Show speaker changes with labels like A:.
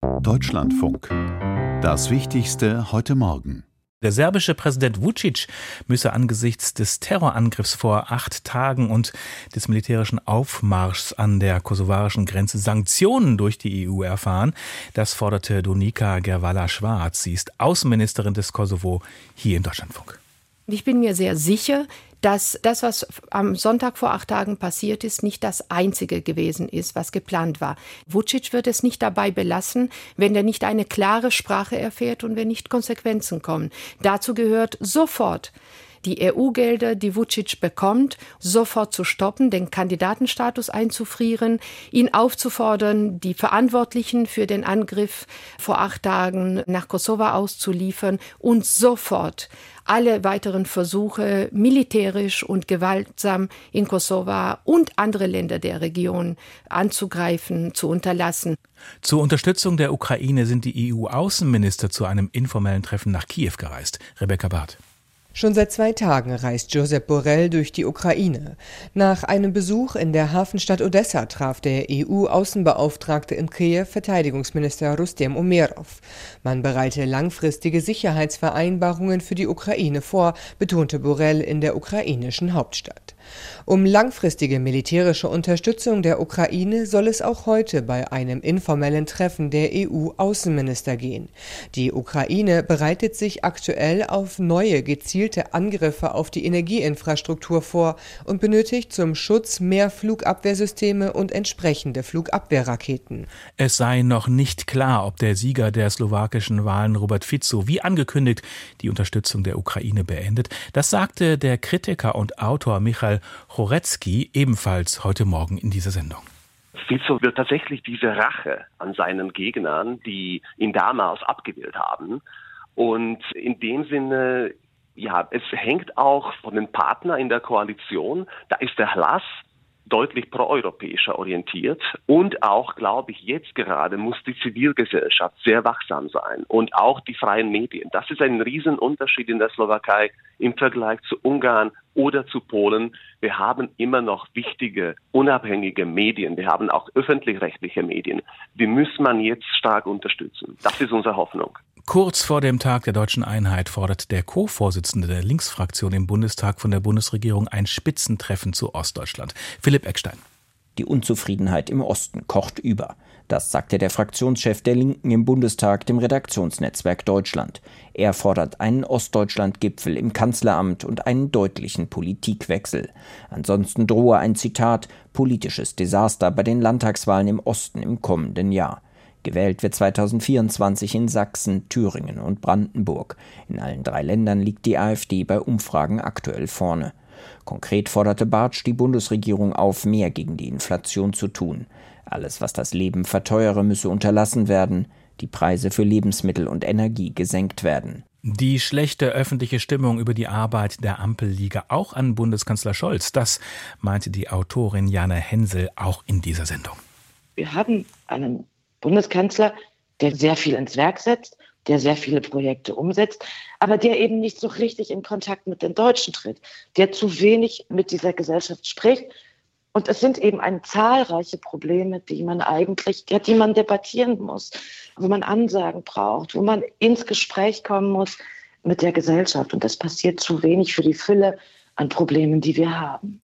A: Deutschlandfunk. Das Wichtigste heute Morgen.
B: Der serbische Präsident Vučić müsse angesichts des Terrorangriffs vor 8 Tagen und des militärischen Aufmarschs an der kosovarischen Grenze Sanktionen durch die EU erfahren. Das forderte Donika Gervalla-Schwarz. Sie ist Außenministerin des Kosovo hier im Deutschlandfunk.
C: Ich bin mir sehr sicher, dass das, was am Sonntag vor 8 Tagen passiert ist, nicht das Einzige gewesen ist, was geplant war. Vučić wird es nicht dabei belassen, wenn er nicht eine klare Sprache erfährt und wenn nicht Konsequenzen kommen. Dazu gehört sofort die EU-Gelder, die Vučić bekommt, sofort zu stoppen, den Kandidatenstatus einzufrieren, ihn aufzufordern, die Verantwortlichen für den Angriff vor 8 Tagen nach Kosovo auszuliefern und sofort alle weiteren Versuche, militärisch und gewaltsam in Kosovo und andere Länder der Region anzugreifen, zu unterlassen.
B: Zur Unterstützung der Ukraine sind die EU-Außenminister zu einem informellen Treffen nach Kiew gereist. Rebecca Barth.
D: Schon seit 2 Tagen reist Josep Borrell durch die Ukraine. Nach einem Besuch in der Hafenstadt Odessa traf der EU-Außenbeauftragte in Kiew Verteidigungsminister Rustem Umerov. Man bereite langfristige Sicherheitsvereinbarungen für die Ukraine vor, betonte Borrell in der ukrainischen Hauptstadt. Um langfristige militärische Unterstützung der Ukraine soll es auch heute bei einem informellen Treffen der EU-Außenminister gehen. Die Ukraine bereitet sich aktuell auf neue gezielte Angriffe auf die Energieinfrastruktur vor und benötigt zum Schutz mehr Flugabwehrsysteme und entsprechende Flugabwehrraketen.
B: Es sei noch nicht klar, ob der Sieger der slowakischen Wahlen Robert Fico wie angekündigt die Unterstützung der Ukraine beendet. Das sagte der Kritiker und Autor Michal Chorецki ebenfalls heute Morgen in dieser Sendung.
E: Fico wird tatsächlich diese Rache an seinen Gegnern, die ihn damals abgewählt haben. Und in dem Sinne, ja, es hängt auch von den Partnern in der Koalition. Da ist der Hlas deutlich proeuropäischer orientiert und auch, glaube ich, jetzt gerade muss die Zivilgesellschaft sehr wachsam sein und auch die freien Medien. Das ist ein Riesenunterschied in der Slowakei im Vergleich zu Ungarn oder zu Polen. Wir haben immer noch wichtige, unabhängige Medien. Wir haben auch öffentlich-rechtliche Medien. Die muss man jetzt stark unterstützen. Das ist unsere Hoffnung.
B: Kurz vor dem Tag der deutschen Einheit fordert der Co-Vorsitzende der Linksfraktion im Bundestag von der Bundesregierung ein Spitzentreffen zu Ostdeutschland. Philipp Eckstein.
F: Die Unzufriedenheit im Osten kocht über. Das sagte der Fraktionschef der Linken im Bundestag dem Redaktionsnetzwerk Deutschland. Er fordert einen Ostdeutschland-Gipfel im Kanzleramt und einen deutlichen Politikwechsel. Ansonsten drohe ein Zitat politisches Desaster bei den Landtagswahlen im Osten im kommenden Jahr. Gewählt wird 2024 in Sachsen, Thüringen und Brandenburg. In allen 3 Ländern liegt die AfD bei Umfragen aktuell vorne. Konkret forderte Bartsch die Bundesregierung auf, mehr gegen die Inflation zu tun. Alles, was das Leben verteuere, müsse unterlassen werden, die Preise für Lebensmittel und Energie gesenkt werden.
B: Die schlechte öffentliche Stimmung über die Arbeit der Ampel liege auch an Bundeskanzler Scholz. Das meinte die Autorin Jana Hensel auch in dieser Sendung.
G: Wir haben einen Bundeskanzler, der sehr viel ins Werk setzt, der sehr viele Projekte umsetzt, aber der eben nicht so richtig in Kontakt mit den Deutschen tritt, der zu wenig mit dieser Gesellschaft spricht. Und es sind eben zahlreiche Probleme, die man debattieren muss, wo man Ansagen braucht, wo man ins Gespräch kommen muss mit der Gesellschaft. Und das passiert zu wenig für die Fülle an Problemen, die wir haben.